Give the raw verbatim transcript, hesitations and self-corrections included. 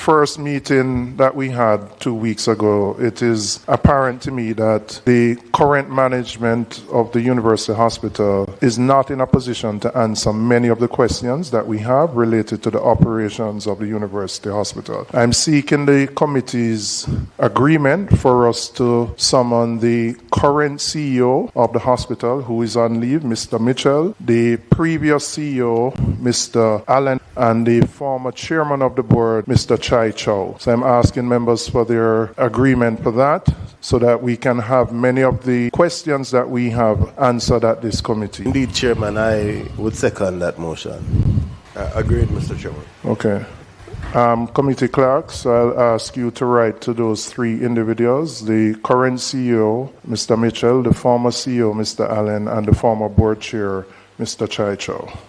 first meeting that we had two weeks ago, it is apparent to me that the current management of the University Hospital is not in a position to answer many of the questions that we have related to the operations of the University Hospital. I'm seeking the committee's agreement for us to summon the current C E O of the hospital, who is on leave, Mister Mitchell, the previous C E O, Mister Allen, and the former chairman of the board, Mister Chai Chow. So I'm asking members for their agreement for that, so that we can have many of the questions that we have answered at this committee. Indeed, Chairman, I would second that motion. Uh, agreed, Mister Chairman. Okay. Um, committee clerks, I'll ask you to write to those three individuals, the current C E O, Mister Mitchell, the former C E O, Mister Allen, and the former board chair, Mister Chai Chow.